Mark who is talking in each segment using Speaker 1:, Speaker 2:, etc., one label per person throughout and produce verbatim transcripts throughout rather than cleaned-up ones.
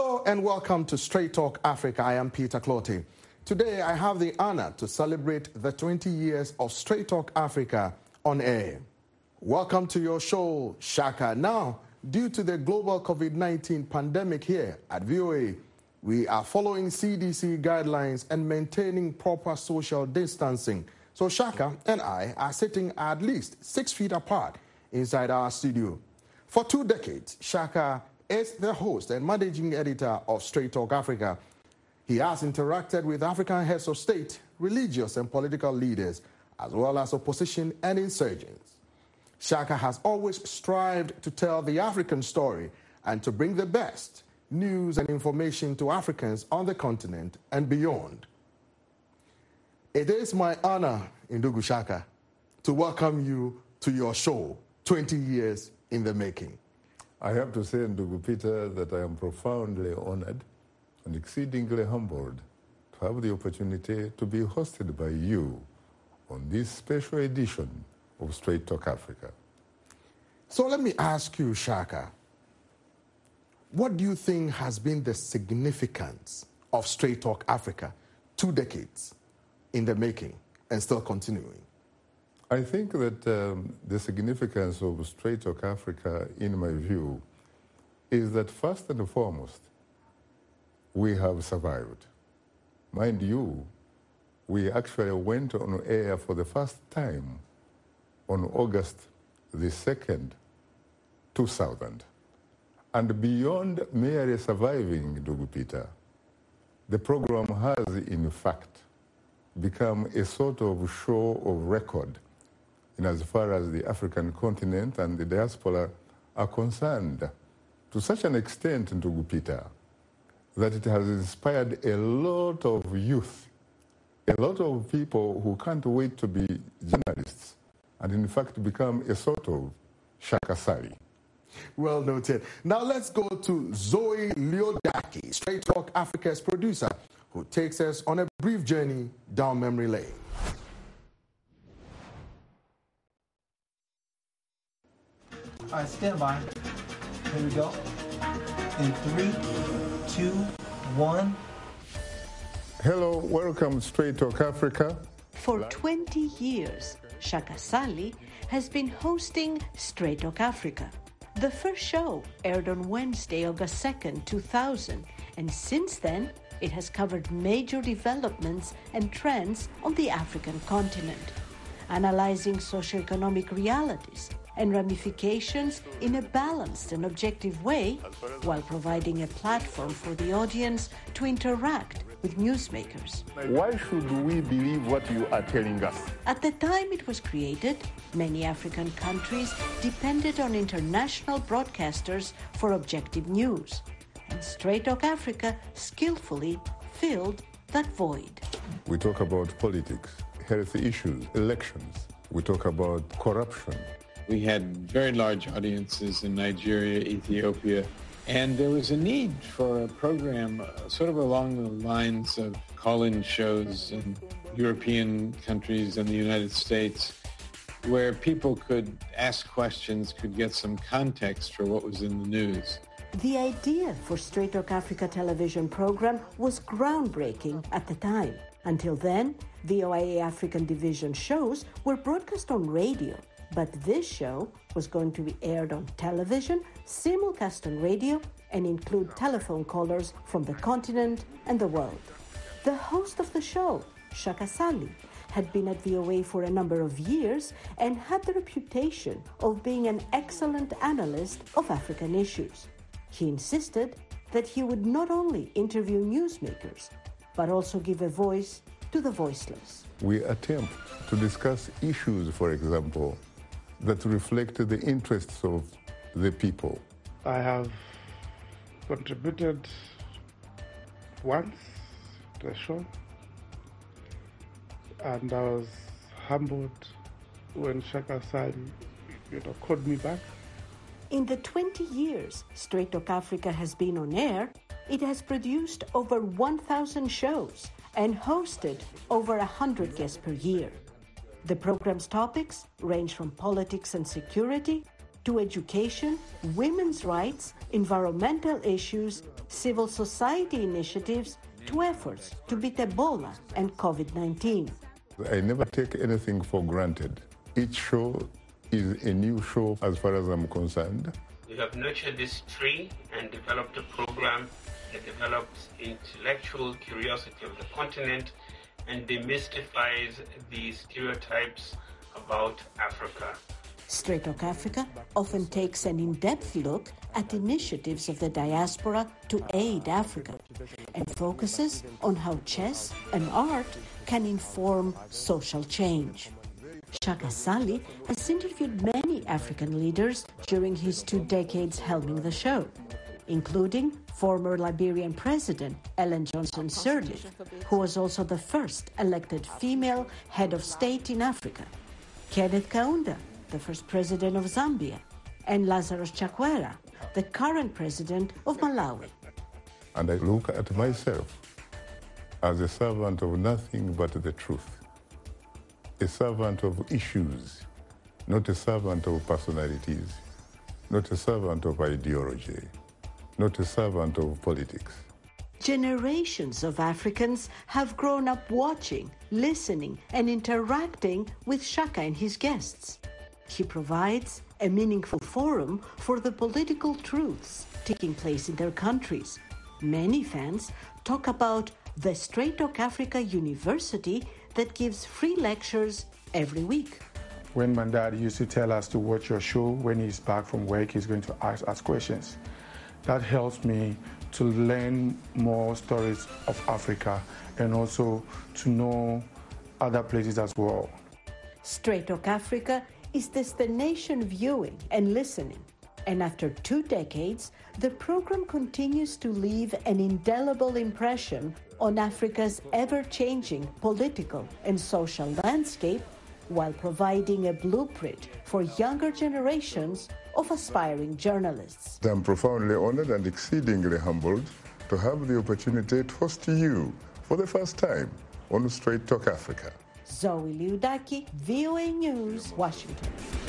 Speaker 1: Hello and welcome to Straight Talk Africa. I am Peter Clottey. Today I have the honor to celebrate the twenty years of Straight Talk Africa on air. Welcome to your show, Shaka. Now, due to the global COVID nineteen pandemic here at V O A, we are following C D C guidelines and maintaining proper social distancing. So Shaka and I are sitting at least six feet apart inside our studio. For two decades, Shaka is the host and managing editor of Straight Talk Africa. He has interacted with African heads of state, religious and political leaders, as well as opposition and insurgents. Shaka has always strived to tell the African story and to bring the best news and information to Africans on the continent and beyond. It is my honor, Ndugu Shaka, to welcome you to your show, twenty years in the making.
Speaker 2: I have to say, Ndugu Peter, that I am profoundly honored and exceedingly humbled to have the opportunity to be hosted by you on this special edition of Straight Talk Africa.
Speaker 1: So let me ask you, Shaka, what do you think has been the significance of Straight Talk Africa, two decades in the making and still continuing?
Speaker 2: I think that um, the significance of Straight Talk Africa, in my view, is that first and foremost, we have survived. Mind you, we actually went on air for the first time on August the second, two thousand. And beyond merely surviving, Ndugu Peter, the program has, in fact, become a sort of show of record in as far as the African continent and the diaspora are concerned, to such an extent, Ndugu Peter, that it has inspired a lot of youth, a lot of people who can't wait to be journalists, and in fact become a sort of Shaka Sali.
Speaker 1: Well noted. Now let's go to Zoe Leodaki, Straight Talk Africa's producer, who takes us on a brief journey down memory lane.
Speaker 3: All right, stand by. Here we go. In three, two, one.
Speaker 2: Hello, welcome Straight Talk Africa.
Speaker 4: For twenty years, Shaka Sali has been hosting Straight Talk Africa. The first show aired on Wednesday, August second, two thousand, and since then, it has covered major developments and trends on the African continent, analyzing socioeconomic realities and ramifications in a balanced and objective way, while providing a platform for the audience to interact with newsmakers.
Speaker 2: Why should we believe what you are telling us?
Speaker 4: At the time it was created, many African countries depended on international broadcasters for objective news, and Straight Talk Africa skillfully filled that void.
Speaker 2: We talk about politics, health issues, elections. We talk about corruption.
Speaker 5: We had very large audiences in Nigeria, Ethiopia, and there was a need for a program uh, sort of along the lines of call-in shows in European countries and the United States, where people could ask questions, could get some context for what was in the news.
Speaker 4: The idea for Straight Talk Africa television program was groundbreaking at the time. Until then, V O A African division shows were broadcast on radio, but this show was going to be aired on television, simulcast on radio, and include telephone callers from the continent and the world. The host of the show, Shaka Sali, had been at V O A for a number of years and had the reputation of being an excellent analyst of African issues. He insisted that he would not only interview newsmakers, but also give a voice to the voiceless.
Speaker 2: We attempt to discuss issues, for example, that reflect the interests of the people.
Speaker 6: I have contributed once to the show, and I was humbled when Shaka Sali, you know, called me back.
Speaker 4: In the twenty years Straight Talk Africa has been on air, it has produced over one thousand shows and hosted over one hundred guests per year. The program's topics range from politics and security to education, women's rights, environmental issues, civil society initiatives, to efforts to beat Ebola and COVID nineteen.
Speaker 2: I never take anything for granted. Each show is a new show as far as I'm concerned.
Speaker 7: We have nurtured this tree and developed a program that develops intellectual curiosity of the continent and demystifies the stereotypes about Africa.
Speaker 4: Straight Talk Africa often takes an in-depth look at initiatives of the diaspora to aid Africa and focuses on how chess and art can inform social change. Shaka Sali has interviewed many African leaders during his two decades helming the show, including former Liberian President Ellen Johnson Sirleaf, who was also the first elected female head of state in Africa, Kenneth Kaunda, the first president of Zambia, and Lazarus Chakwera, the current president of Malawi.
Speaker 2: And I look at myself as a servant of nothing but the truth, a servant of issues, not a servant of personalities, not a servant of ideology, not a servant of politics.
Speaker 4: Generations of Africans have grown up watching, listening, and interacting with Shaka and his guests. He provides a meaningful forum for the political truths taking place in their countries. Many fans talk about the Straight Talk Africa University that gives free lectures every week.
Speaker 6: When my dad used to tell us to watch your show, when he's back from work, he's going to ask us questions. That helps me to learn more stories of Africa and also to know other places as well.
Speaker 4: Straight Talk Africa is destination viewing and listening. And after two decades, the program continues to leave an indelible impression on Africa's ever-changing political and social landscape while providing a blueprint for younger generations of aspiring journalists.
Speaker 2: I'm profoundly honored and exceedingly humbled to have the opportunity to host you for the first time on Straight Talk Africa.
Speaker 4: Zoe Liudaki, V O A News, Washington.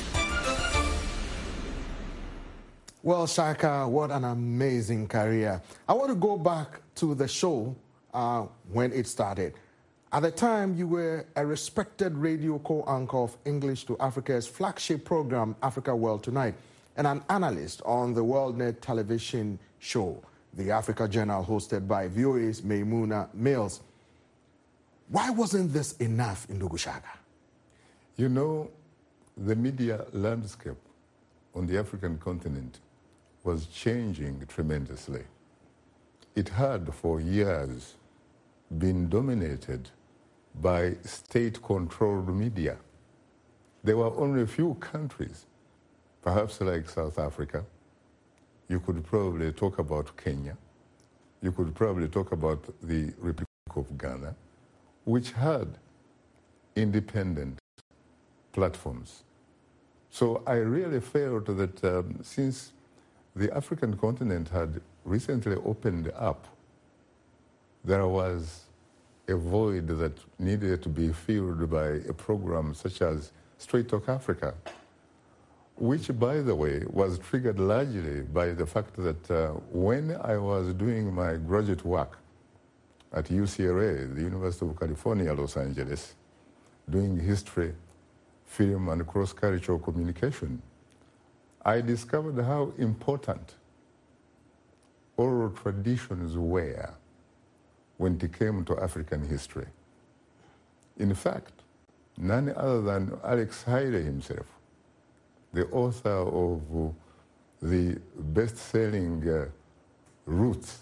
Speaker 1: Well, Shaka, what an amazing career. I want to go back to the show uh, when it started. At the time, you were a respected radio co-anchor of English to Africa's flagship program, Africa World Tonight, and an analyst on the WorldNet television show, the Africa Journal, hosted by V O A's Maimuna Mills. Why wasn't this enough in Ndugu Shaka?
Speaker 2: You know, the media landscape on the African continent was changing tremendously. It had for years been dominated by state-controlled media. There were only a few countries, perhaps like South Africa. You could probably talk about Kenya. You could probably talk about the Republic of Ghana, which had independent platforms. So I really felt that um, since the African continent had recently opened up, there was a void that needed to be filled by a program such as Straight Talk Africa, which, by the way, was triggered largely by the fact that uh, when I was doing my graduate work at U C L A, the University of California, Los Angeles, doing history, film, and cross-cultural communication, I discovered how important oral traditions were when it came to African history. In fact, none other than Alex Haley himself, the author of uh, the best-selling uh, Roots,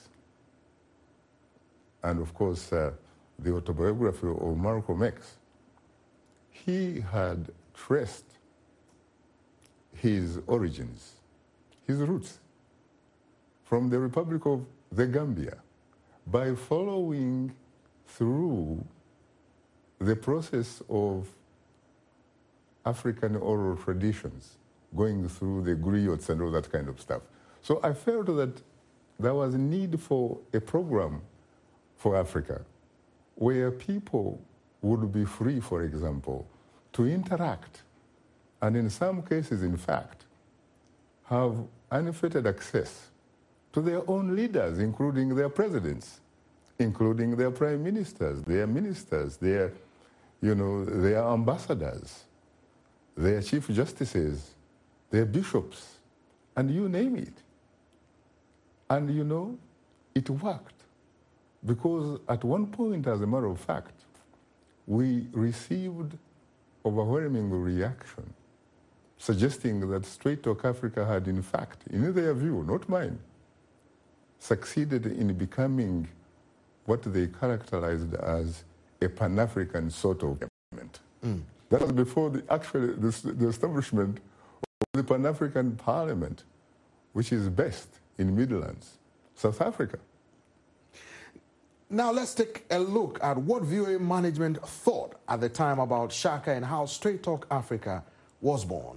Speaker 2: and of course uh, the autobiography of Malcolm X, he had traced his origins, his roots, from the Republic of the Gambia by following through the process of African oral traditions, going through the griots and all that kind of stuff. So I felt that there was a need for a program for Africa where people would be free, for example, to interact, and in some cases, in fact, have unfettered access to their own leaders, including their presidents, including their prime ministers, their ministers, their, you know, their ambassadors, their chief justices, their bishops, and you name it. And you know, it worked. Because at one point, as a matter of fact, we received overwhelming reaction suggesting that Straight Talk Africa had, in fact, in their view, not mine, succeeded in becoming what they characterized as a Pan-African sort of government. Mm. That was before the actually the, the establishment of the Pan-African Parliament, which is based in Midlands, South Africa.
Speaker 1: Now let's take a look at what V O A management thought at the time about Shaka and how Straight Talk Africa was born.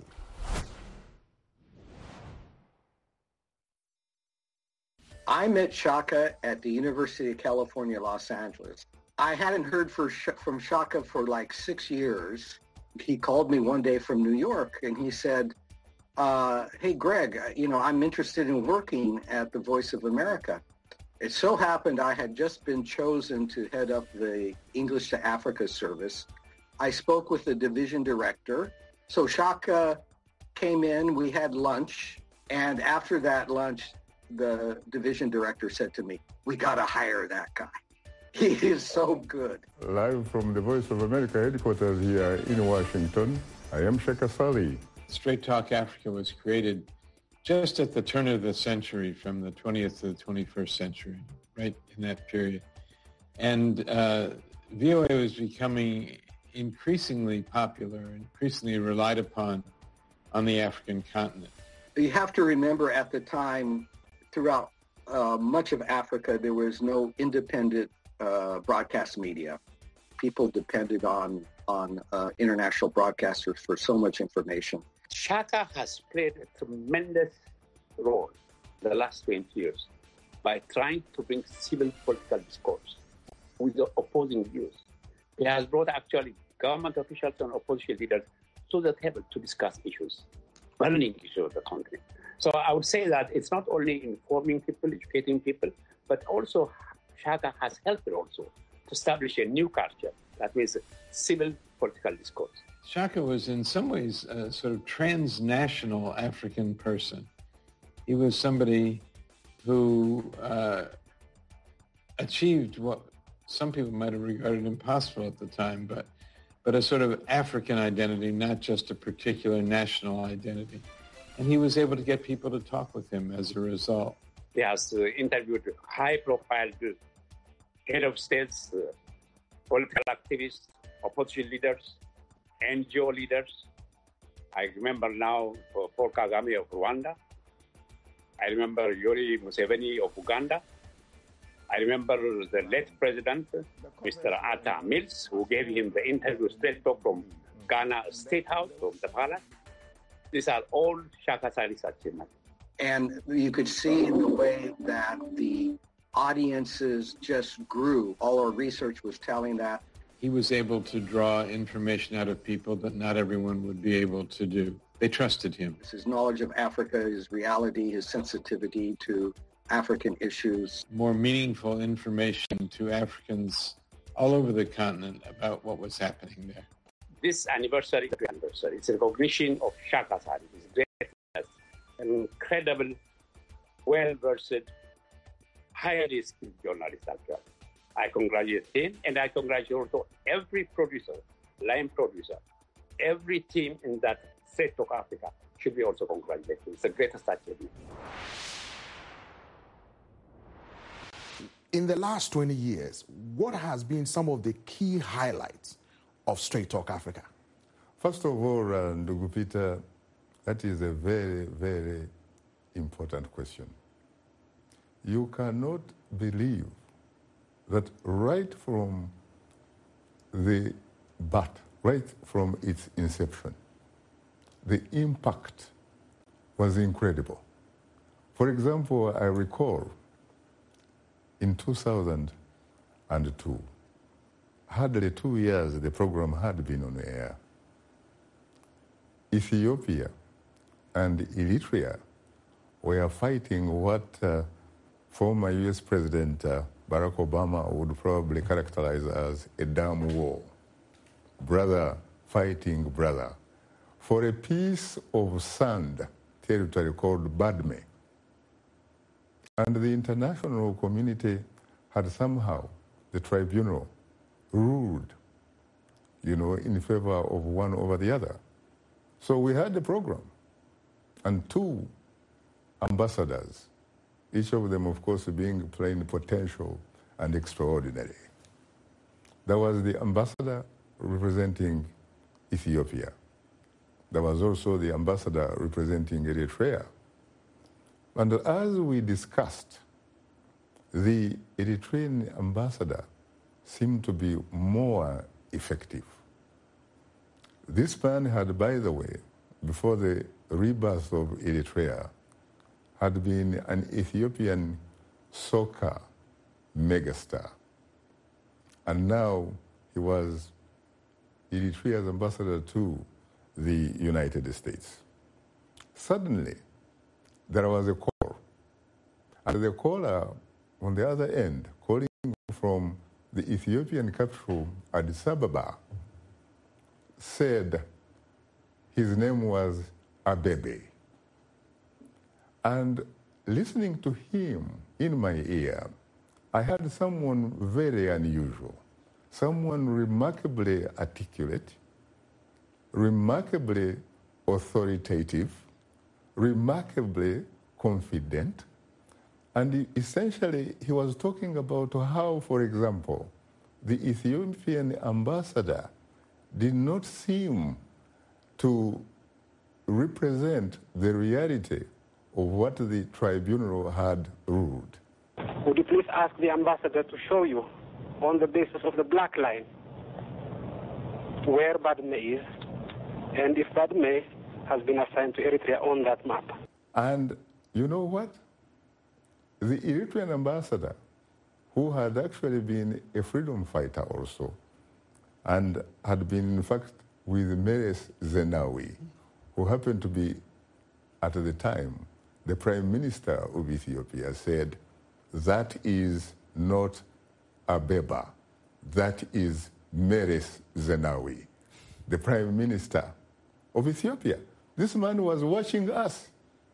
Speaker 8: I met Shaka at the University of California, Los Angeles. I hadn't heard for, from Shaka for like six years. He called me one day from New York and he said, uh, hey, Greg, you know, I'm interested in working at the Voice of America. It so happened I had just been chosen to head up the English to Africa service. I spoke with the division director. So Shaka came in, we had lunch, and after that lunch, the division director said to me, we got to hire that guy. He is so good.
Speaker 2: Live from the Voice of America headquarters here in Washington, I am Shaka Sali.
Speaker 5: Straight Talk Africa was created just at the turn of the century, from the twentieth to the twenty-first century, right in that period. And uh, V O A was becoming increasingly popular, increasingly relied upon on the African continent.
Speaker 8: You have to remember at the time, throughout uh, much of Africa, there was no independent uh, broadcast media. People depended on, on uh, international broadcasters for so much information.
Speaker 9: Shaka has played a tremendous role in the last twenty years by trying to bring civil political discourse with the opposing views. He has brought actually government officials and opposition leaders to the table to discuss issues, burning issues of the country. So I would say that it's not only informing people, educating people, but also Shaka has helped also to establish a new culture, that means civil political discourse.
Speaker 5: Shaka was in some ways a sort of transnational African person. He was somebody who uh, achieved what some people might have regarded impossible at the time, but, but a sort of African identity, not just a particular national identity. And he was able to get people to talk with him as a result.
Speaker 9: He has uh, interviewed high-profile head of states, uh, political activists, opposition leaders, N G O leaders. I remember now uh, Paul Kagame of Rwanda. I remember Yoweri Museveni of Uganda. I remember the late president, Mister Atta Mills, who gave him the interview straight talk from Ghana State House, from the palace. These are all Shaka Sali's achievements.
Speaker 8: And you could see in the way that the audiences just grew. All our research was telling that.
Speaker 5: He was able to draw information out of people that not everyone would be able to do. They trusted him.
Speaker 8: His knowledge of Africa, his reality, his sensitivity to African issues.
Speaker 5: More meaningful information to Africans all over the continent about what was happening there.
Speaker 9: This anniversary, anniversary it's a recognition of Shaka Sali, his greatness, an incredible, well-versed, highly skilled journalist actually. I congratulate him, and I congratulate also every producer, line producer, every team in that Straight Talk Africa should be also congratulated. It's the greatest achievement.
Speaker 1: In the last twenty years, what has been some of the key highlights of Straight Talk Africa?
Speaker 2: First of all, uh, Ndugu Peter, that is a very, very important question. You cannot believe that right from the bat, right from its inception, the impact was incredible. For example, I recall in two thousand two, hardly two years the program had been on air. Ethiopia and Eritrea were fighting what uh, former U S President uh, Barack Obama would probably characterize as a damn war. Brother fighting brother for a piece of sand territory called Badme. And the international community had somehow, the tribunal, ruled, you know, in favor of one over the other. So we had the program and two ambassadors, each of them, of course, being plenipotential and extraordinary. There was the ambassador representing Ethiopia. There was also the ambassador representing Eritrea. And as we discussed, the Eritrean ambassador seemed to be more effective. This man had, by the way, before the rebirth of Eritrea, had been an Ethiopian soccer megastar. And now he was Eritrea's ambassador to the United States. Suddenly, there was a call. And the caller on the other end, calling from the Ethiopian capital, Addis Ababa, said his name was Abebe. And listening to him in my ear, I had someone very unusual, someone remarkably articulate, remarkably authoritative, remarkably confident, and essentially he was talking about how, for example, the Ethiopian ambassador did not seem to represent the reality of what the tribunal had ruled.
Speaker 10: Would you please ask the ambassador to show you, on the basis of the black line, where Badme is, and if Badme has been assigned to Eritrea on that map?
Speaker 2: And you know what? The Eritrean ambassador, who had actually been a freedom fighter also, and had been, in fact, with Meles Zenawi, who happened to be, at the time, the Prime Minister of Ethiopia, said, that is not Abeba, that is Meles Zenawi, the Prime Minister of Ethiopia. This man was watching us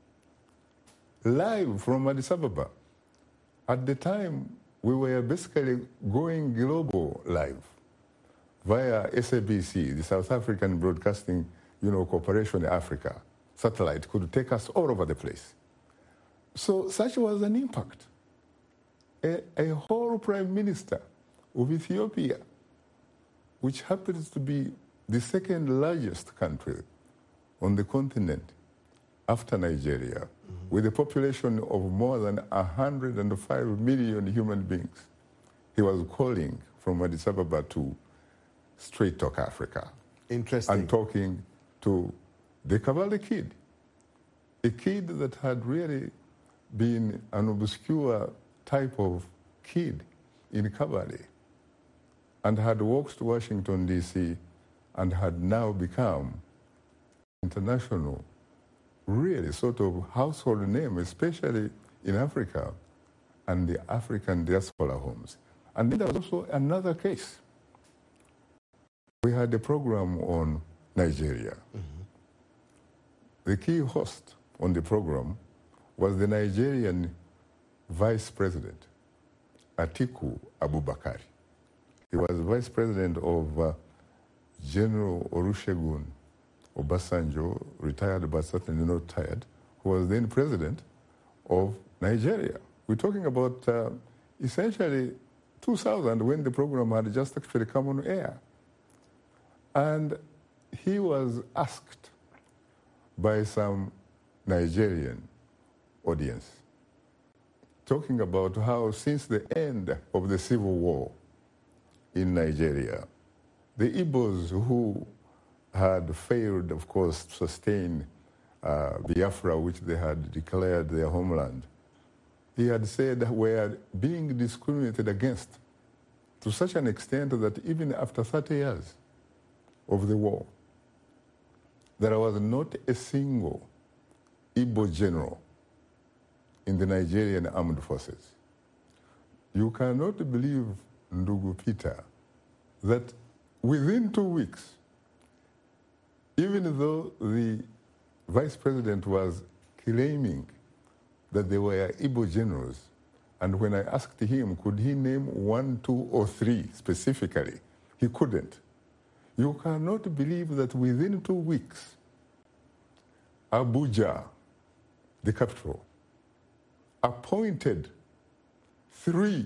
Speaker 2: live from Addis Ababa. At the time, we were basically going global live via S A B C, the South African Broadcasting you know, Corporation Africa. Satellite could take us all over the place. So such was an impact. A, a whole prime minister of Ethiopia, which happens to be the second largest country on the continent after Nigeria, mm-hmm. with a population of more than one hundred five million human beings. He was calling from Addis Ababa to Straight Talk Africa.
Speaker 1: Interesting.
Speaker 2: And talking to the Cavalli kid, a kid that had really been an obscure type of kid in Cavalli and had walked to Washington, D C, and had now become international, really sort of household name, especially in Africa and the African diaspora homes. And then there was also another case. We had a program on Nigeria. Mm-hmm. The key host on the program was the Nigerian Vice President, Atiku Abubakar. He was Vice President of uh, General Olusegun Obasanjo, retired but certainly not tired, who was then President of Nigeria. We're talking about uh, essentially two thousand, when the program had just actually come on air. And he was asked by some Nigerian audience, talking about how since the end of the civil war in Nigeria, the Igbos who had failed, of course, to sustain uh, Biafra, which they had declared their homeland, he had said were being discriminated against to such an extent that even after thirty years of the war, there was not a single Igbo general in the Nigerian Armed Forces. You cannot believe, Ndugu Peter, that within two weeks, even though the vice president was claiming that they were Igbo generals, and when I asked him, could he name one, two, or three specifically, he couldn't. You cannot believe that within two weeks, Abuja, the capital, appointed three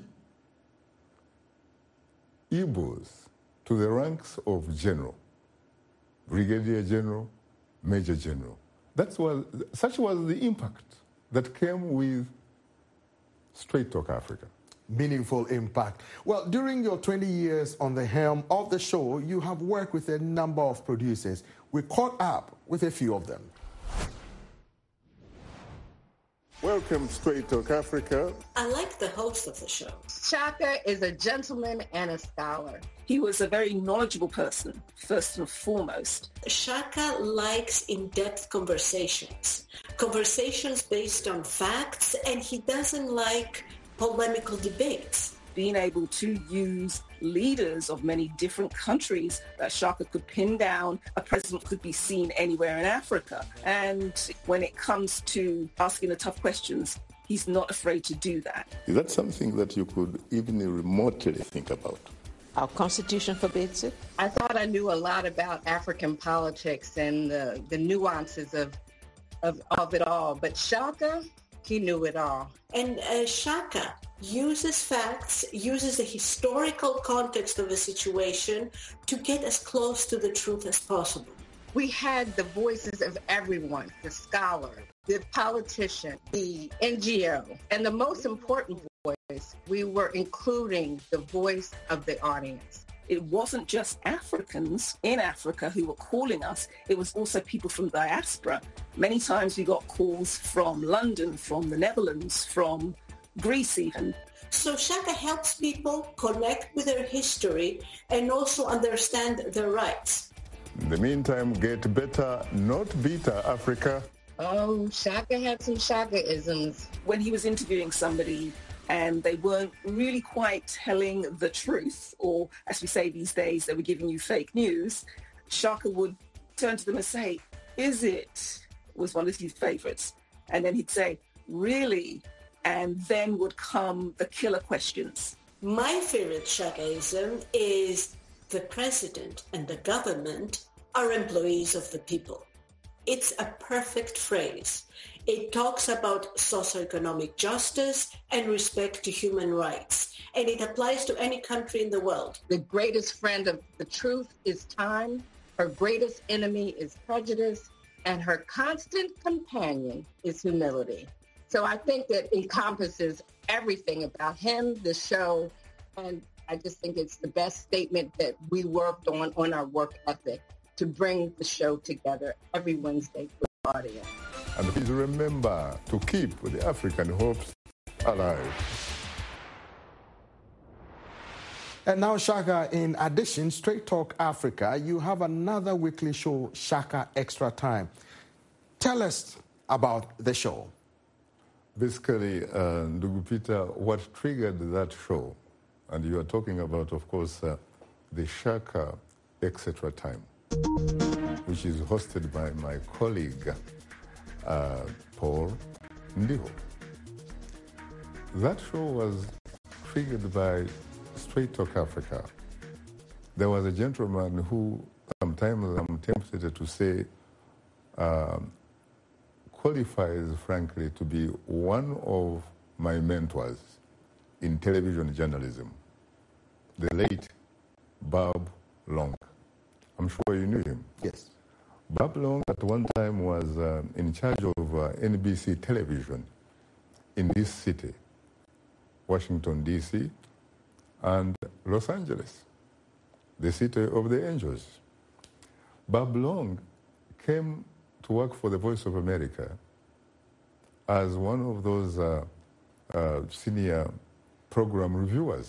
Speaker 2: Igbos to the ranks of general, brigadier general, major general. That was, such was the impact that came with Straight Talk Africa.
Speaker 1: Meaningful impact. Well, during your twenty years on the helm of the show, you have worked with a number of producers. We caught up with a few of them.
Speaker 2: Welcome, Straight Talk Africa.
Speaker 11: I like the host of the show.
Speaker 12: Shaka is a gentleman and a scholar.
Speaker 13: He was a very knowledgeable person, first and foremost.
Speaker 11: Shaka likes in-depth conversations, conversations based on facts, and he doesn't like polemical debates.
Speaker 13: Being able to use leaders of many different countries that Shaka could pin down, a president could be seen anywhere in Africa. And when it comes to asking the tough questions, he's not afraid to do that.
Speaker 2: Is that something that you could even remotely think about?
Speaker 11: Our Constitution forbids it.
Speaker 12: I thought I knew a lot about African politics and the, the nuances of, of, of it all, but Shaka, he knew it all.
Speaker 11: And uh, Shaka uses facts, uses the historical context of a situation to get as close to the truth as possible.
Speaker 12: We had the voices of everyone, the scholar, the politician, the N G O, and the most important voice, we were including the voice of the audience.
Speaker 13: It wasn't just Africans in Africa who were calling us, it was also people from diaspora. Many times we got calls from London, from the Netherlands, from Greece even.
Speaker 11: So Shaka helps people connect with their history and also understand their rights.
Speaker 2: In the meantime, get better, not bitter, Africa.
Speaker 12: Oh, Shaka had some Shaka-isms.
Speaker 13: When he was interviewing somebody and they weren't really quite telling the truth, or as we say these days, they were giving you fake news, Shaka would turn to them and say, "Is it?" was one of his favorites. And then he'd say, "Really?" And then would come the killer questions.
Speaker 11: My favorite Shakaism is the president and the government are employees of the people. It's a perfect phrase. It talks about socioeconomic justice and respect to human rights, and it applies to any country in the world.
Speaker 12: The greatest friend of the truth is time. Her greatest enemy is prejudice, and her constant companion is humility. So I think that encompasses everything about him, the show, and I just think it's the best statement that we worked on on our work ethic to bring the show together every Wednesday for the audience.
Speaker 2: And please remember to keep the African hopes alive.
Speaker 1: And now, Shaka, in addition, Straight Talk Africa, you have another weekly show, Shaka Extra Time. Tell us about the show.
Speaker 2: Basically, uh, Ndugu Peter, what triggered that show, and you are talking about, of course, uh, the Shaka Extra Time, which is hosted by my colleague, uh, Paul Ndiho. That show was triggered by Straight Talk Africa. There was a gentleman who sometimes I'm tempted to say um, qualifies, frankly, to be one of my mentors in television journalism, the late Bob Long. I'm sure you knew him.
Speaker 1: Yes.
Speaker 2: Bob Long at one time was uh, in charge of uh, N B C television in this city, Washington, D C, and Los Angeles, the city of the angels. Bob Long came to work for the Voice of America as one of those uh, uh, senior program reviewers.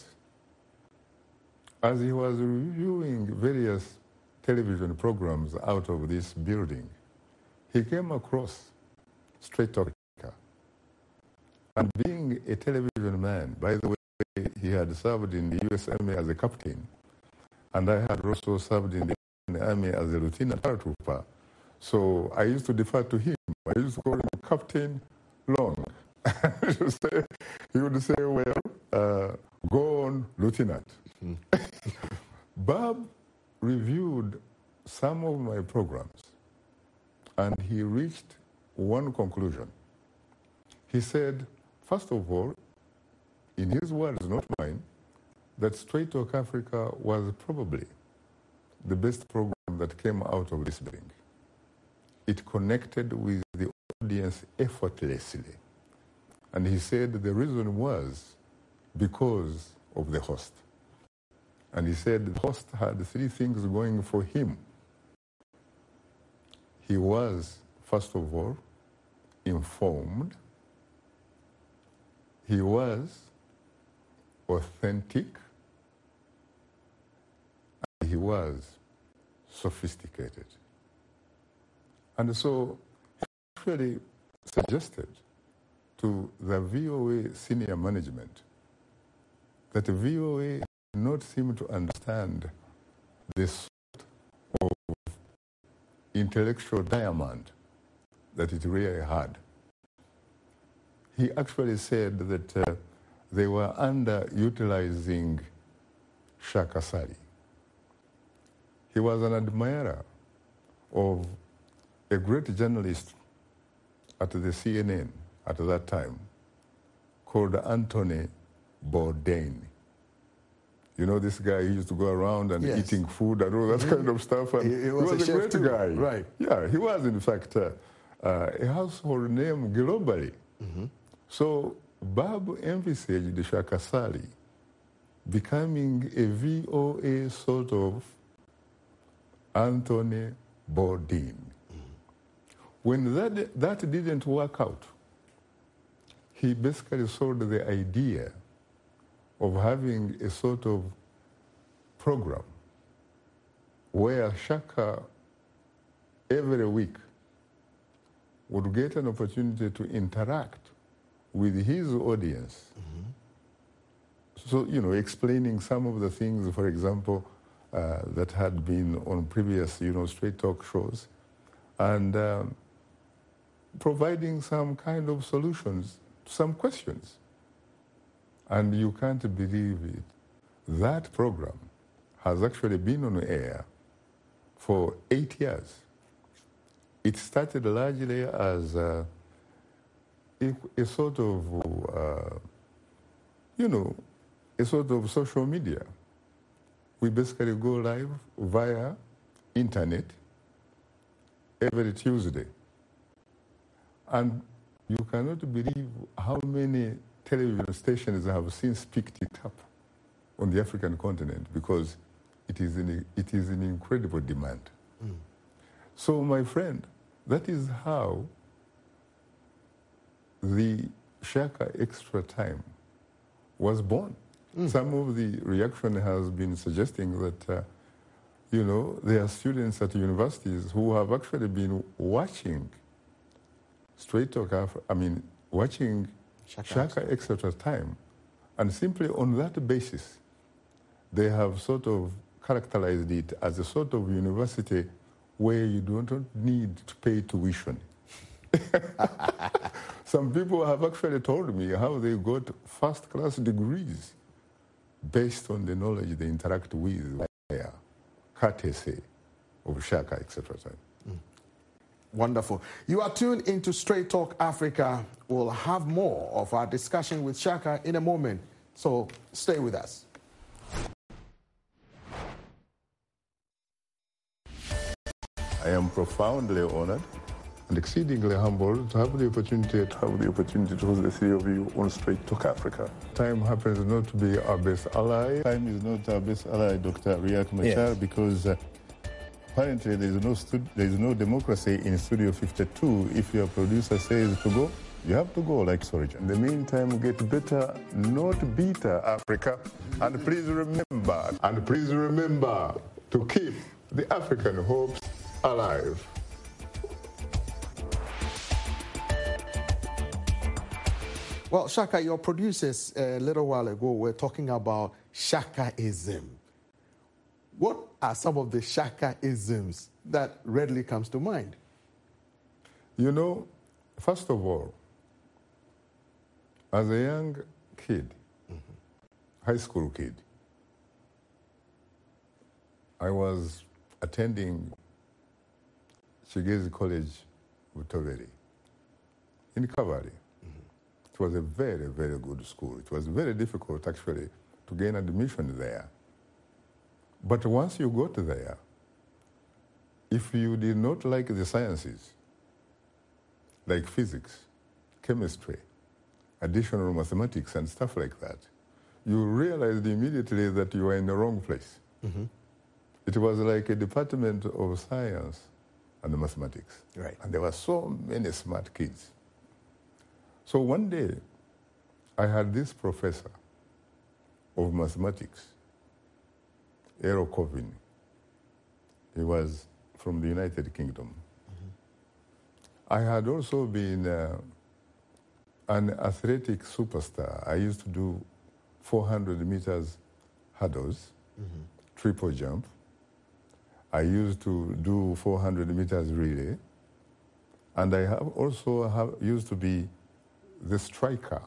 Speaker 2: As he was reviewing various television programs out of this building, he came across Straight Talk Africa. And being a television man, by the way, he had served in the U S Army as a captain, and I had also served in the Army as a lieutenant paratrooper. So I used to defer to him. I used to call him Captain Long. he, would say, he would say, well, uh, go on, Lieutenant. Mm. Bob reviewed some of my programs, and he reached one conclusion. He said, first of all, in his words, not mine, that Straight Talk Africa was probably the best program that came out of this building. It connected with the audience effortlessly. And he said the reason was because of the host. And he said the host had three things going for him. He was, first of all, informed. He was authentic. And he was sophisticated. And so he actually suggested to the V O A senior management that the V O A did not seem to understand this sort of intellectual diamond that it really had. He actually said that uh, they were underutilizing Shaka Sali. He was an admirer of a great journalist at the C N N at that time called Anthony Bourdain. You know this guy, he used to go around and yes. eating food and all that mm-hmm. kind of stuff. And he, he, was, he was a, a great too. guy.
Speaker 1: Right.
Speaker 2: Yeah, he was in fact uh, uh, a household name globally. Mm-hmm. So Bob envisaged Shaka Sali becoming a V O A sort of Anthony Bourdain. When that, that didn't work out, he basically sold the idea of having a sort of program where Shaka every week would get an opportunity to interact with his audience. Mm-hmm. So, you know, explaining some of the things, for example, uh, that had been on previous, you know, Straight Talk shows, and um, providing some kind of solutions to some questions. And you can't believe it. That program has actually been on air for eight years. It started largely as a, a, a sort of, uh, you know, a sort of social media. We basically go live via internet every Tuesday. And you cannot believe how many television stations have since picked it up on the African continent because it is in, it is in incredible demand. Mm. So, my friend, that is how the Shaka Extra Time was born. Mm. Some of the reaction has been suggesting that, uh, you know, there are students at universities who have actually been watching Straight Talk Africa, I mean, watching Shaka, Shaka Extra Time, and simply on that basis, they have sort of characterized it as a sort of university where you don't need to pay tuition. Some people have actually told me how they got first-class degrees based on the knowledge they interact with via courtesy of Shaka Extra Time. Mm.
Speaker 1: Wonderful. You are tuned into Straight Talk Africa. We'll have more of our discussion with Shaka in a moment, so stay with us.
Speaker 2: I am profoundly honored and exceedingly humbled to have the opportunity to have the opportunity to host the three of you on Straight Talk Africa. Time happens not to be our best ally. Time is not our best ally, Doctor Riek Machar, yes. because uh, apparently there is no stud- there is no democracy in Studio fifty-two. If your producer says to go, you have to go like Sorja. In the meantime, get better, not bitter, Africa. And please remember, and please remember to keep the African hopes alive.
Speaker 1: Well, Shaka, your producers a little while ago were talking about Shakaism. What are some of the Shaka-isms that readily comes to mind?
Speaker 2: You know, first of all, as a young kid, mm-hmm. high school kid, I was attending Kigezi College, Butoveri, in Kabale. Mm-hmm. It was a very, very good school. It was very difficult, actually, to gain admission there. But once you got there, if you did not like the sciences, like physics, chemistry, additional mathematics, and stuff like that, you realized immediately that you were in the wrong place. Mm-hmm. It was like a department of science and mathematics.
Speaker 1: Right.
Speaker 2: And there were so many smart kids. So one day, I had this professor of mathematics, Eero Kovin. He was from the United Kingdom. Mm-hmm. I had also been uh, an athletic superstar. I used to do four hundred meters hurdles, mm-hmm. triple jump. I used to do four hundred meters relay. And I have also have, used to be the striker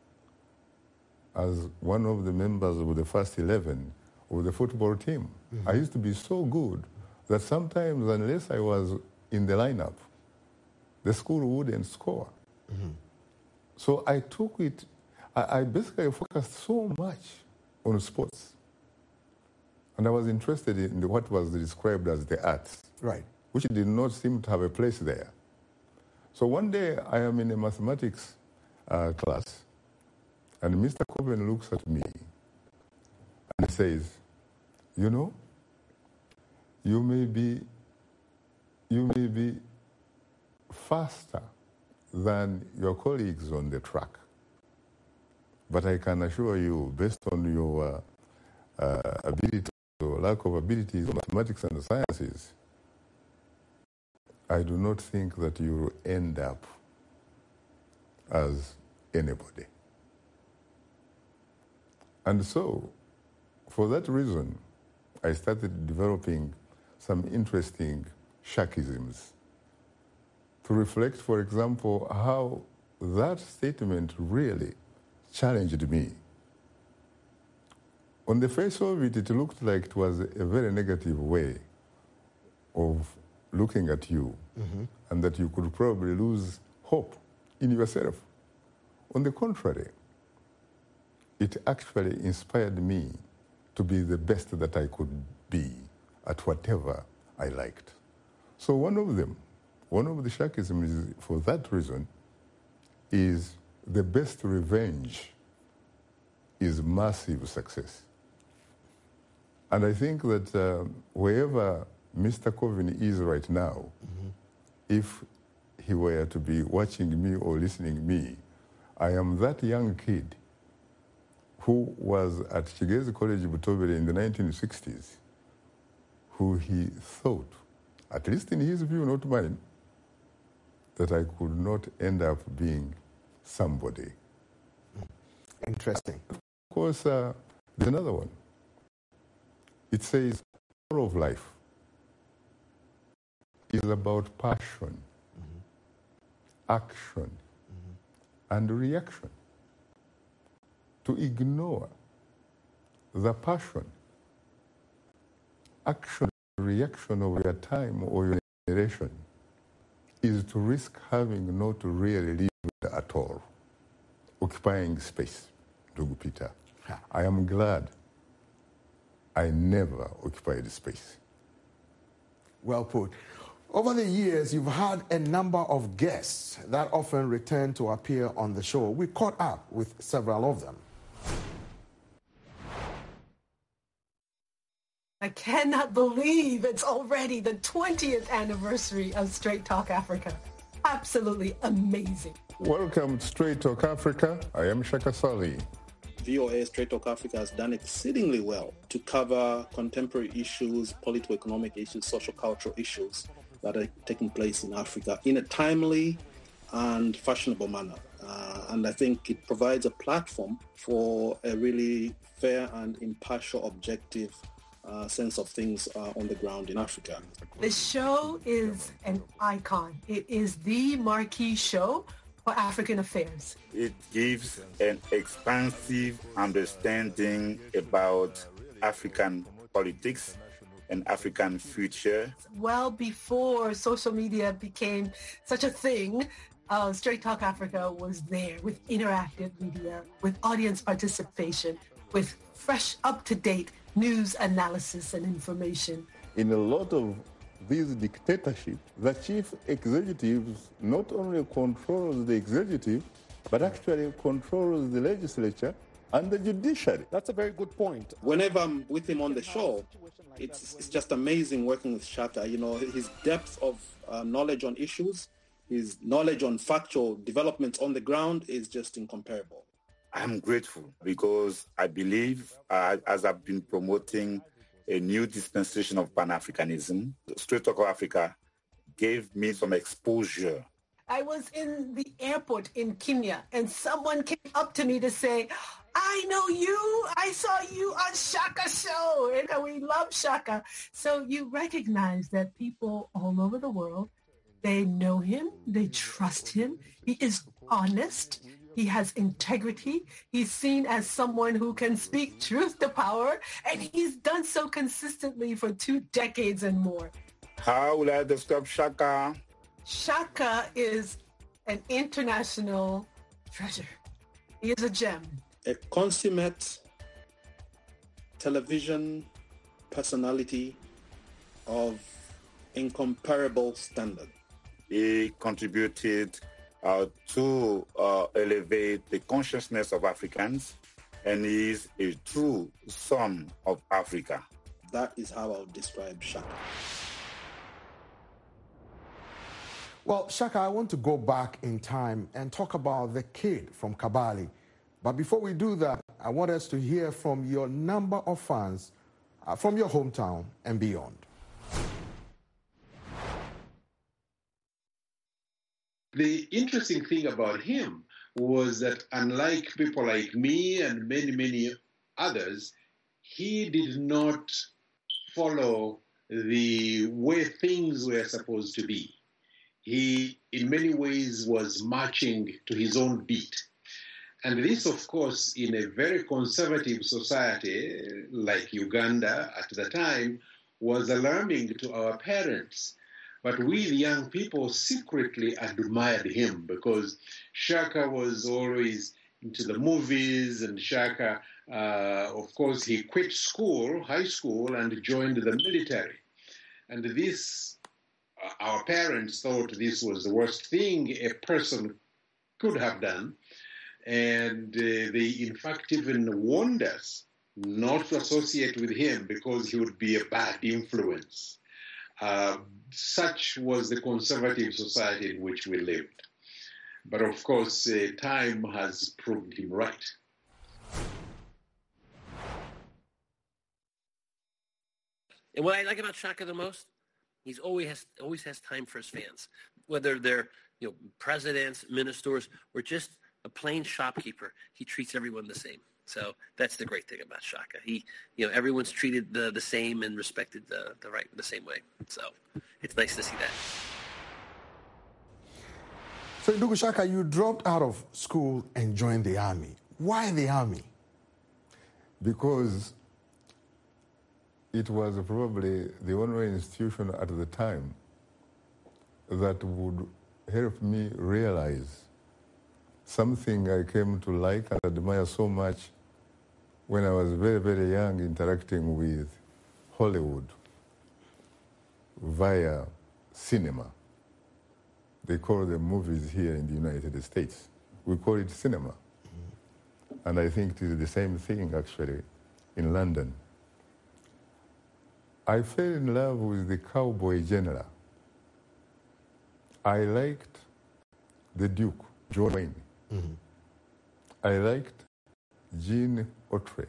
Speaker 2: as one of the members of the first eleven of the football team. Mm-hmm. I used to be so good that sometimes, unless I was in the lineup, the school wouldn't score. Mm-hmm. So I took it, I, I basically focused so much on sports. And I was interested in what was described as the arts,
Speaker 1: right,
Speaker 2: which did not seem to have a place there. So one day I am in a mathematics uh, class, and Mister Coven looks at me and says, you know, you may be, you may be faster than your colleagues on the track, but I can assure you, based on your uh, uh, ability or lack of abilities in mathematics and sciences, I do not think that you will end up as anybody. And so, for that reason, I started developing some interesting Shakisms to reflect, for example, how that statement really challenged me. On the face of it, it looked like it was a very negative way of looking at you, mm-hmm. and that you could probably lose hope in yourself. On the contrary, it actually inspired me to be the best that I could be at whatever I liked. So one of them, one of the Shakisms for that reason is the best revenge is massive success. And I think that uh, wherever Mister Coven is right now, mm-hmm. if he were to be watching me or listening to me, I am that young kid who was at Kigezi College Butoveri in the nineteen sixties, who he thought, at least in his view, not mine, that I could not end up being somebody.
Speaker 1: Interesting.
Speaker 2: Of course, uh, there's another one. It says, all of life is about passion, mm-hmm. action, mm-hmm. and reaction. To ignore the passion, action, reaction of your time or your generation is to risk having not really lived at all, occupying space. Ndugu Peter, I am glad I never occupied space.
Speaker 1: Well put. Over the years, you've had a number of guests that often return to appear on the show. We caught up with several of them.
Speaker 14: I cannot believe it's already the twentieth anniversary of Straight Talk Africa. Absolutely amazing.
Speaker 2: Welcome to Straight Talk Africa. I am Shaka Sali.
Speaker 15: V O A Straight Talk Africa has done exceedingly well to cover contemporary issues, political-economic issues, social-cultural issues that are taking place in Africa in a timely and fashionable manner. Uh, and I think it provides a platform for a really fair and impartial, objective uh, sense of things uh, on the ground in Africa.
Speaker 14: The show is an icon. It is the marquee show for African affairs.
Speaker 16: It gives an expansive understanding about African politics and African future.
Speaker 14: Well before social media became such a thing, uh, Straight Talk Africa was there with interactive media, with audience participation, with fresh, up-to-date news analysis and information.
Speaker 2: In a lot of these dictatorships, the chief executives not only controls the executive, but actually controls the legislature and the judiciary.
Speaker 15: That's a very good point. Whenever I'm with him on the show, it's, it's just amazing working with Shaka. You know, his depth of uh, knowledge on issues, his knowledge on factual developments on the ground is just incomparable.
Speaker 16: I'm grateful because I believe, uh, as I've been promoting a new dispensation of Pan-Africanism, Straight Talk Africa gave me some exposure.
Speaker 14: I was in the airport in Kenya and someone came up to me to say, I know you. I saw you on Shaka's show. And we love Shaka. So you recognize that people all over the world, they know him. They trust him. He is honest. He has integrity. He's seen as someone who can speak truth to power. And he's done so consistently for two decades and more.
Speaker 16: How will I describe Shaka?
Speaker 14: Shaka is an international treasure. He is a gem.
Speaker 15: A consummate television personality of incomparable standard.
Speaker 16: He contributed uh, to uh, elevate the consciousness of Africans, and he is a true son of Africa.
Speaker 15: That is how I would describe Shaka.
Speaker 1: Well, Shaka, I want to go back in time and talk about the kid from Kabale. But before we do that, I want us to hear from your number of fans uh, from your hometown and beyond.
Speaker 5: The interesting thing about him was that unlike people like me and many, many others, he did not follow the way things were supposed to be. He, in many ways, was marching to his own beat. And this, of course, in a very conservative society like Uganda at the time, was alarming to our parents. But we, the young people, secretly admired him because Shaka was always into the movies, and Shaka, uh, of course, he quit school, high school, and joined the military. And this, uh, our parents thought this was the worst thing a person could have done. And uh, they, in fact, even warned us not to associate with him because he would be a bad influence. Uh, such was the conservative society in which we lived. But of course, uh, time has proved him right.
Speaker 17: And what I like about Shaka the most, he's always has always has time for his fans, whether they're you know presidents, ministers, or just a plain shopkeeper. He treats everyone the same. So that's the great thing about Shaka. He, you know, everyone's treated the, the same and respected the, the right the same way. So it's nice to see that.
Speaker 1: So, Ndugu Shaka, you dropped out of school and joined the army. Why the army?
Speaker 2: Because it was probably the only institution at the time that would help me realize something I came to like and admire so much when I was very, very young, interacting with Hollywood via cinema. They call them movies here in the United States. We call it cinema. Mm-hmm. And I think it is the same thing, actually, in London. I fell in love with the cowboy general. I liked the Duke, John Wayne. Mm-hmm. I liked Gene Autry.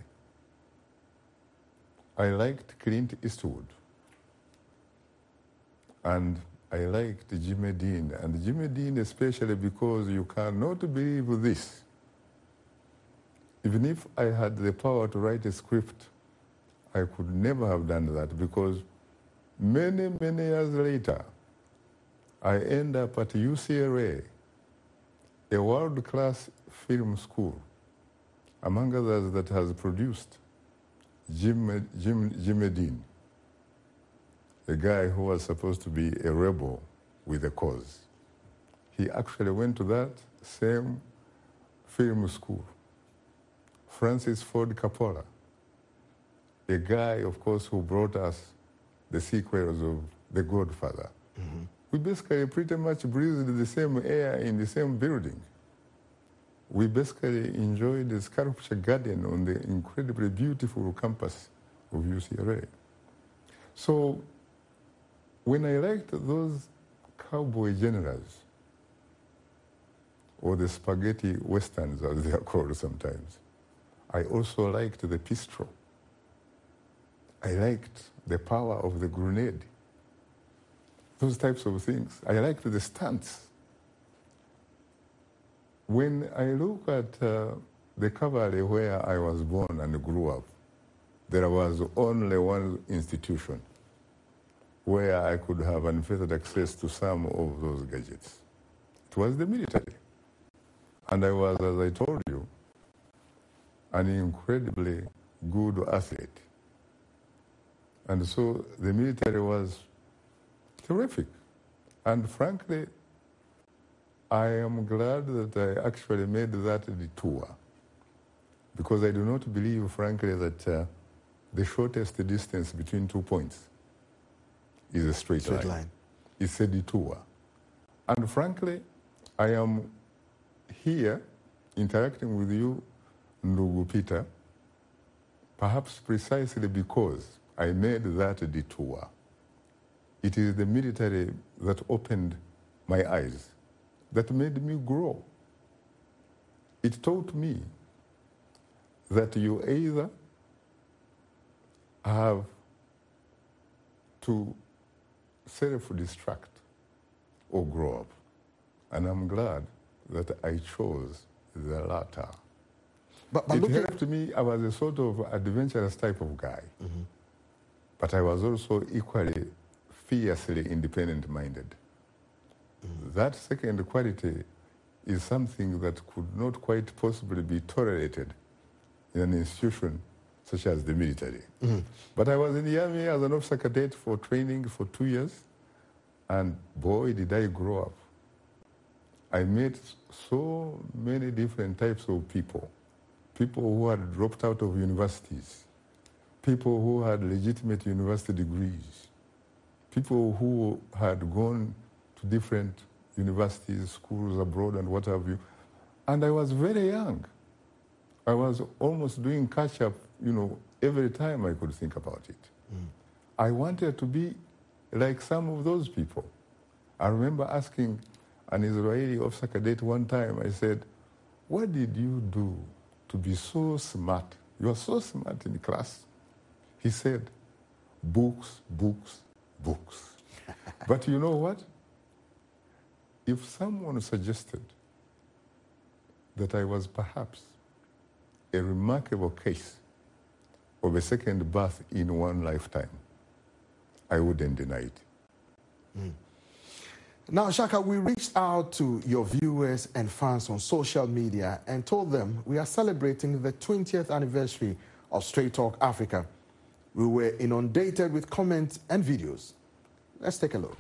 Speaker 2: I liked Clint Eastwood. And I liked Jimmy Dean, and Jimmy Dean especially because you cannot believe this. Even if I had the power to write a script, I could never have done that because many, many years later, I end up at U C L A, a world-class film school, among others that has produced Jim, Jim, Jimmy Dean, a guy who was supposed to be a rebel with a cause. He actually went to that same film school. Francis Ford Coppola, a guy, of course, who brought us the sequels of The Godfather. Mm-hmm. We basically pretty much breathed the same air in the same building. We basically enjoyed the sculpture garden on the incredibly beautiful campus of U C L A. So when I liked those cowboy generals, or the spaghetti westerns as they are called sometimes, I also liked the pistol. I liked the power of the grenade. Those types of things. I liked the stunts. When I look at uh, the cavalry where I was born and grew up, there was only one institution where I could have unfettered access to some of those gadgets. It was the military. And I was, as I told you, an incredibly good athlete. And so the military was terrific. And frankly, I am glad that I actually made that detour, because I do not believe, frankly, that uh, the shortest distance between two points is a straight,
Speaker 1: straight
Speaker 2: line.
Speaker 1: line.
Speaker 2: It's a detour. And frankly, I am here interacting with you, Ndugu Peter, perhaps precisely because I made that detour. It is the military that opened my eyes, that made me grow. It taught me that you either have to self-destruct or grow up. And I'm glad that I chose the latter.
Speaker 1: But, but
Speaker 2: it
Speaker 1: looking...
Speaker 2: helped me. I was a sort of adventurous type of guy. Mm-hmm. But I was also equally fiercely independent-minded. Mm-hmm. That second quality is something that could not quite possibly be tolerated in an institution such as the military. Mm-hmm. But I was in the army as an officer cadet for training for two years, and boy, did I grow up. I met so many different types of people. People who had dropped out of universities, people who had legitimate university degrees, people who had gone to different universities, schools abroad and what have you. And I was very young. I was almost doing catch-up, you know, every time I could think about it. Mm. I wanted to be like some of those people. I remember asking an Israeli officer cadet one time, I said, what did you do to be so smart? You are so smart in class. He said, books, books, books. But you know what? If someone suggested that I was perhaps a remarkable case of a second birth in one lifetime, I wouldn't deny it.
Speaker 1: Mm. Now, Shaka, we reached out to your viewers and fans on social media and told them we are celebrating the twentieth anniversary of Straight Talk Africa. We were inundated with comments and videos. Let's take a look.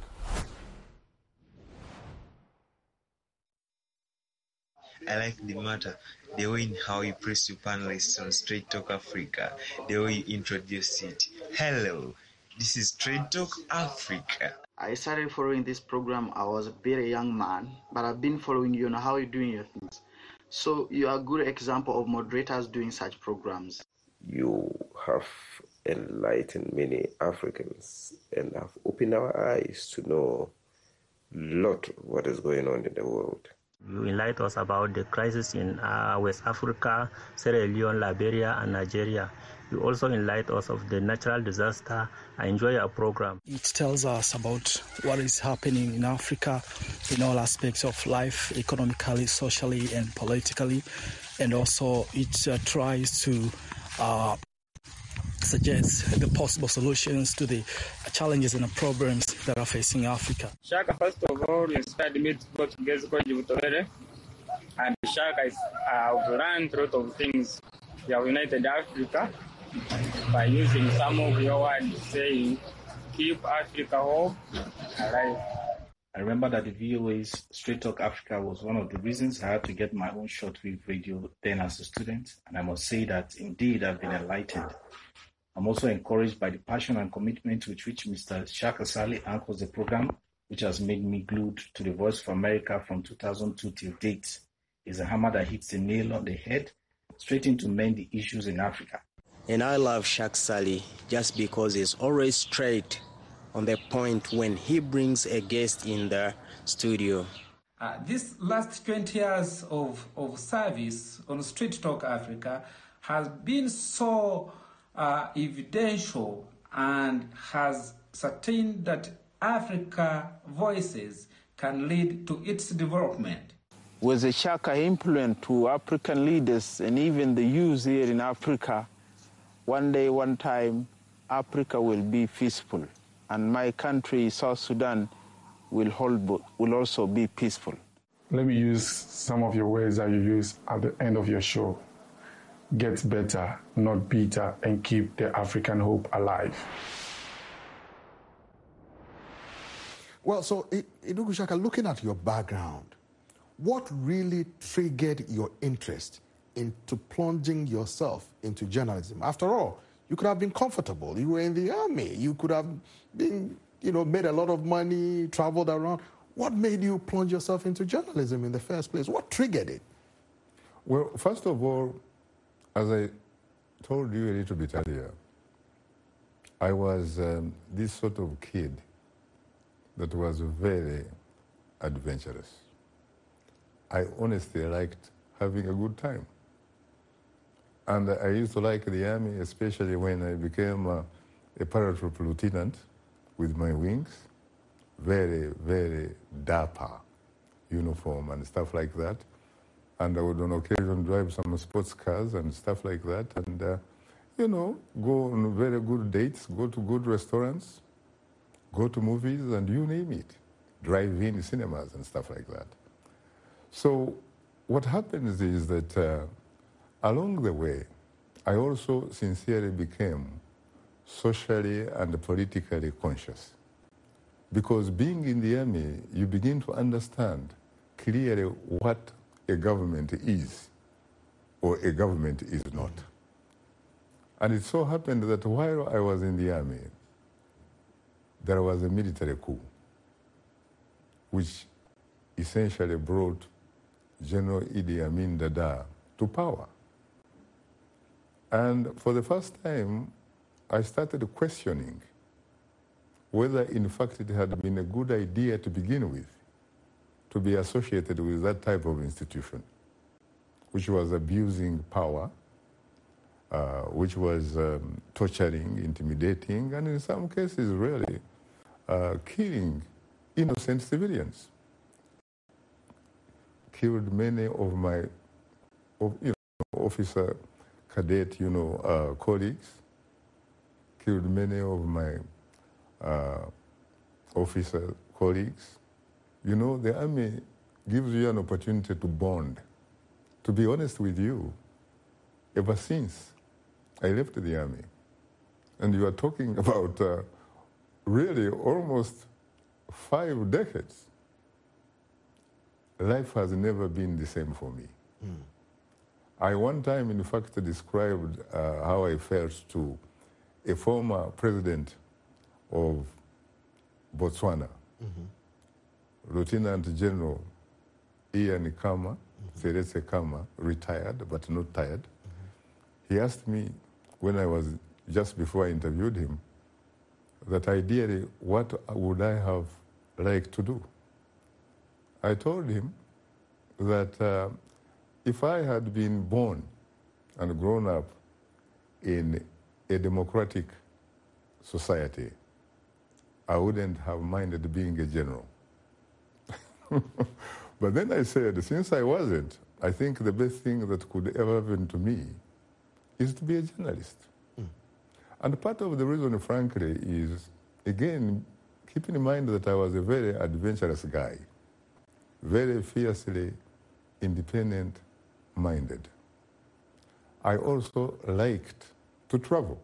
Speaker 18: I like the matter, the way in how you press your panelists on Straight Talk Africa, the way you introduce it. Hello, this is Straight Talk Africa.
Speaker 19: I started following this program. I was a very young man, but I've been following you on how you're doing your things. So you are a good example of moderators doing such programs.
Speaker 20: You have enlightened many Africans and have opened our eyes to know a lot of what is going on in the world.
Speaker 21: You enlighten us about the crisis in uh, West Africa, Sierra Leone, Liberia, and Nigeria. You also enlighten us of the natural disaster. I enjoy your program.
Speaker 22: It tells us about what is happening in Africa in all aspects of life, economically, socially, and politically. And also it uh, tries to uh, suggest the possible solutions to the challenges and the problems that are facing Africa.
Speaker 23: Shaka, first of all, inspired me to go to Geziko Jibutovere. And Shaka is, uh, I've learned a lot of things. We have united Africa by using some of your words saying, keep Africa whole alive.
Speaker 24: I remember that the V O A's Straight Talk Africa was one of the reasons I had to get my own shortwave radio then as a student. And I must say that indeed I've been enlightened. I'm also encouraged by the passion and commitment with which Mister Shaka Sali anchors the program, which has made me glued to the Voice of America from two thousand two till date. It's a hammer that hits the nail on the head, straight into mend the issues in Africa.
Speaker 25: And I love Shaka Sali just because he's always straight on the point when he brings a guest in the studio.
Speaker 26: Uh, this last twenty years of, of service on Straight Talk Africa has been so uh, evidential and has certain that Africa voices can lead to its development.
Speaker 27: Was a Shaka influence to African leaders and even the youth here in Africa, one day, one time, Africa will be peaceful. And my country, South Sudan, will, hold, will also be peaceful.
Speaker 6: Let me use some of your words that you use at the end of your show. Get better, not bitter, and keep the African hope alive.
Speaker 1: Well, so, Idugu Shaka, looking at your background, what really triggered your interest into plunging yourself into journalism? After all, you could have been comfortable. You were in the army. You could have been, you know, made a lot of money, traveled around. What made you plunge yourself into journalism in the first place? What triggered it?
Speaker 2: Well, first of all, as I told you a little bit earlier, I was um, this sort of kid that was very adventurous. I honestly liked having a good time. And I used to like the army, especially when I became uh, a paratroop lieutenant with my wings. Very, very dapper uniform and stuff like that. And I would on occasion drive some sports cars and stuff like that. And, uh, you know, go on very good dates, go to good restaurants, go to movies, and you name it. Drive-in cinemas and stuff like that. So what happens is that uh, along the way, I also sincerely became socially and politically conscious. Because being in the army, you begin to understand clearly what a government is or a government is not. And it so happened that while I was in the army, there was a military coup, which essentially brought General Idi Amin Dada to power. And for the first time, I started questioning whether in fact it had been a good idea to begin with to be associated with that type of institution, which was abusing power, uh, which was um, torturing, intimidating, and in some cases really uh, killing innocent civilians. Killed many of my of, you know, officer, cadet, you know, uh, colleagues, killed many of my uh, officer colleagues. You know, the army gives you an opportunity to bond. To be honest with you, ever since I left the army, and you are talking about uh, really almost five decades, life has never been the same for me. Mm. I one time, in fact, described uh, how I felt to a former president of Botswana, mm-hmm. Lieutenant General Ian Kama, mm-hmm. Seretse Kama, retired but not tired. Mm-hmm. He asked me when I was, just before I interviewed him, that ideally, what would I have liked to do? I told him that uh, if I had been born and grown up in a democratic society, I wouldn't have minded being a general. But then I said, since I wasn't, I think the best thing that could ever happen to me is to be a journalist. Mm. And part of the reason, frankly, is, again, keeping in mind that I was a very adventurous guy, very fiercely independent-minded. I also liked to travel.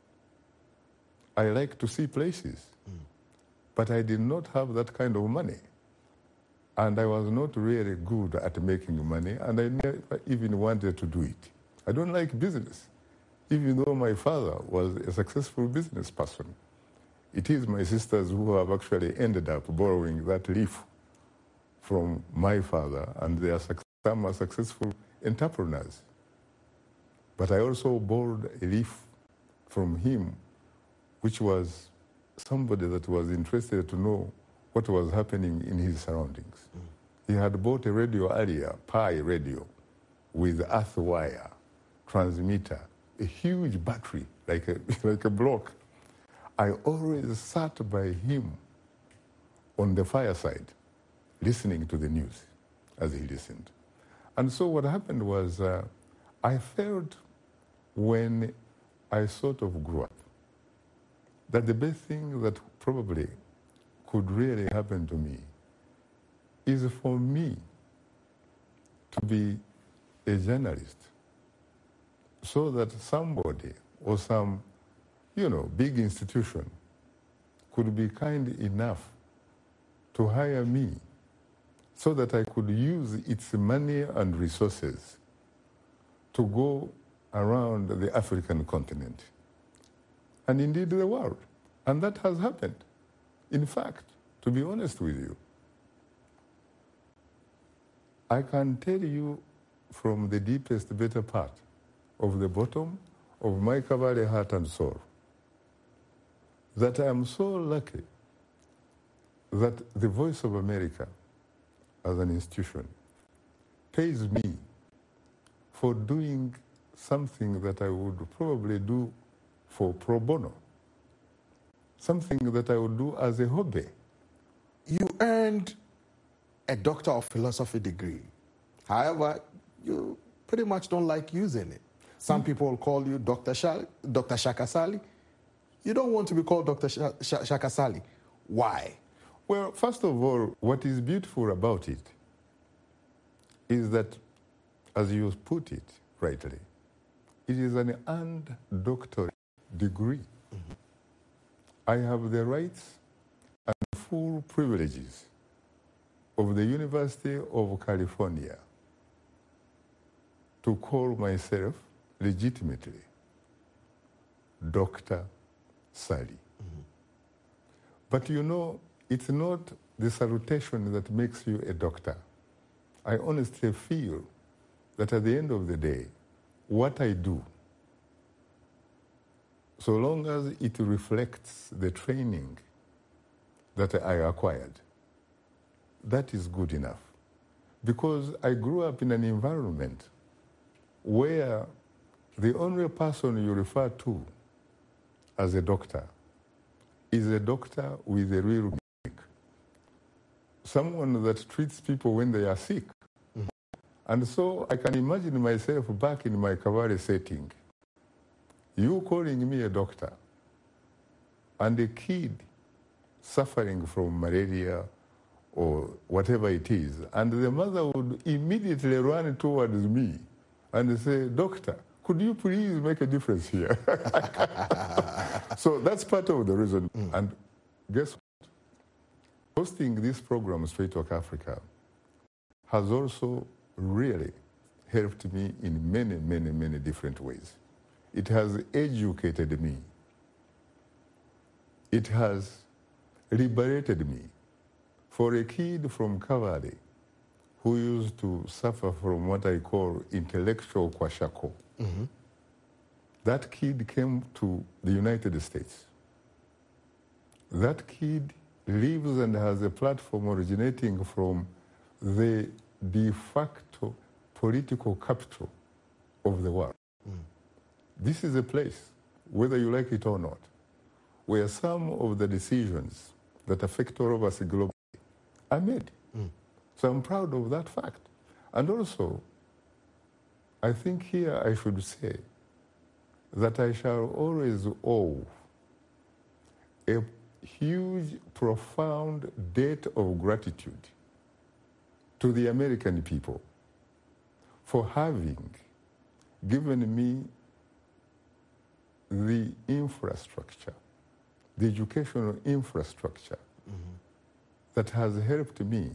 Speaker 2: I liked to see places. Mm. But I did not have that kind of money. And I was not really good at making money, and I never even wanted to do it. I don't like business, even though my father was a successful business person. It is my sisters who have actually ended up borrowing that leaf from my father, and they are some are successful entrepreneurs. But I also borrowed a leaf from him, which was somebody that was interested to know what was happening in his surroundings. Mm. He had bought a radio earlier, Pi radio, with earth wire, transmitter, a huge battery, like a, like a block. I always sat by him on the fireside, listening to the news as he listened. And so what happened was uh, I felt when I sort of grew up that the best thing that probably could really happen to me is for me to be a journalist, so that somebody or some, you know, big institution could be kind enough to hire me so that I could use its money and resources to go around the African continent and indeed the world. And that has happened. In fact, to be honest with you, I can tell you from the deepest, better part of the bottom of my Kavale heart and soul that I am so lucky that the Voice of America as an institution pays me for doing something that I would probably do for pro bono, something that I would do as a hobby.
Speaker 1: You earned a Doctor of Philosophy degree. However, you pretty much don't like using it. Some mm. people will call you Doctor Sha- Doctor Shaka Sali. You don't want to be called Doctor Sh- Sh- Shaka Sali. Why?
Speaker 2: Well, first of all, what is beautiful about it is that, as you put it rightly, it is an earned doctorate degree. Mm-hmm. I have the rights and full privileges of the University of California to call myself legitimately Doctor Sali. Mm-hmm. But you know, it's not the salutation that makes you a doctor. I honestly feel that at the end of the day, what I do, so long as it reflects the training that I acquired, that is good enough. Because I grew up in an environment where the only person you refer to as a doctor is a doctor with a real gimmick. Someone that treats people when they are sick. Mm-hmm. And so I can imagine myself back in my Kavale setting, you calling me a doctor, and a kid suffering from malaria or whatever it is, and the mother would immediately run towards me and say, "Doctor, could you please make a difference here?" So that's part of the reason. Mm. And guess what? Hosting this program, Straight Talk Africa, has also really helped me in many, many, many different ways. It has educated me. It has liberated me. For a kid from Kavale who used to suffer from what I call intellectual kwashako, mm-hmm. that kid came to the United States. That kid lives and has a platform originating from the de facto political capital of the world. Mm. This is a place, whether you like it or not, where some of the decisions that affect all of us globally are made. Mm. So I'm proud of that fact. And also, I think here I should say that I shall always owe a huge, profound debt of gratitude to the American people for having given me the infrastructure, the educational infrastructure mm-hmm. that has helped me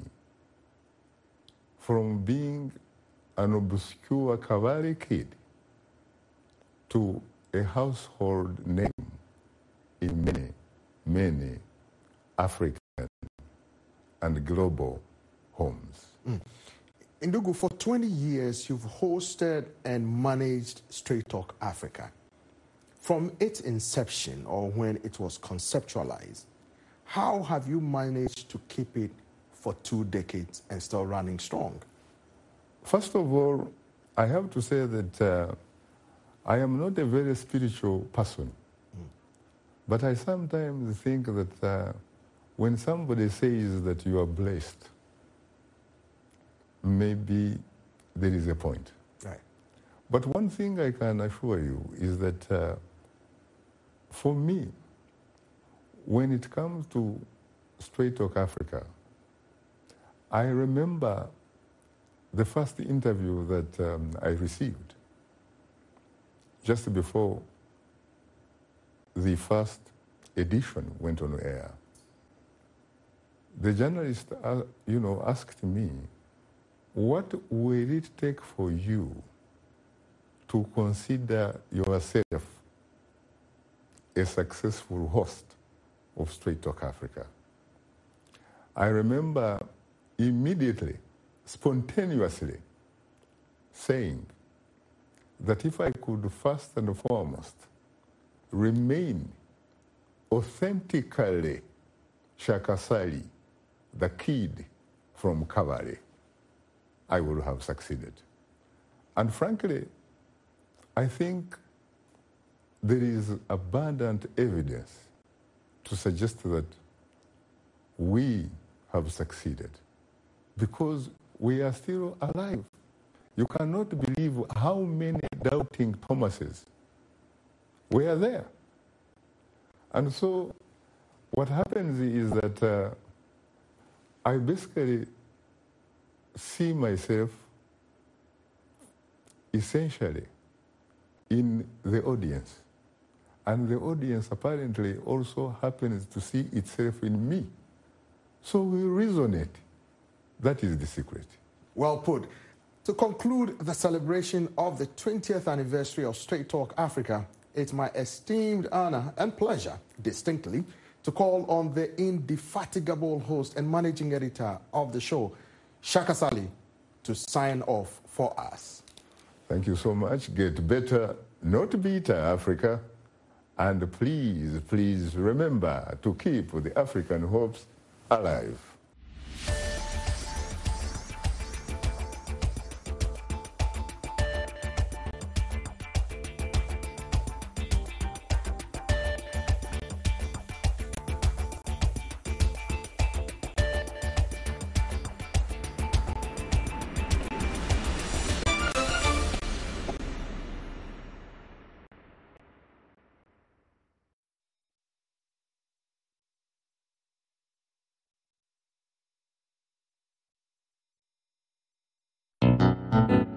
Speaker 2: from being an obscure cavalry kid to a household name in many, many African and global homes.
Speaker 1: Mm. Ndugu, for twenty years, you've hosted and managed Straight Talk Africa. From its inception, or when it was conceptualized, how have you managed to keep it for two decades and still running strong?
Speaker 2: First of all, I have to say that uh, I am not a very spiritual person. Mm. But I sometimes think that uh, when somebody says that you are blessed, maybe there is a point.
Speaker 1: Right.
Speaker 2: But one thing I can assure you is that uh, for me, when it comes to Straight Talk Africa, I remember the first interview that um, I received just before the first edition went on air. The journalist, uh, you know, asked me, what will it take for you to consider yourself a successful host of Straight Talk Africa? I remember immediately, spontaneously saying that if I could first and foremost remain authentically Shaka Sali, the kid from Cavalry, I would have succeeded. And frankly, I think there is abundant evidence to suggest that we have succeeded because we are still alive. You cannot believe how many doubting Thomases were there. And so what happens is that uh, I basically see myself essentially in the audience. And the audience apparently also happens to see itself in me. So we resonate. That is the secret.
Speaker 1: Well put. To conclude the celebration of the twentieth anniversary of Straight Talk Africa, it's my esteemed honor and pleasure, distinctly, to call on the indefatigable host and managing editor of the show, Shaka Sali, to sign off for us.
Speaker 2: Thank you so much. Get better, not bitter, Africa. And please, please remember to keep the African hopes alive.
Speaker 3: Thank you.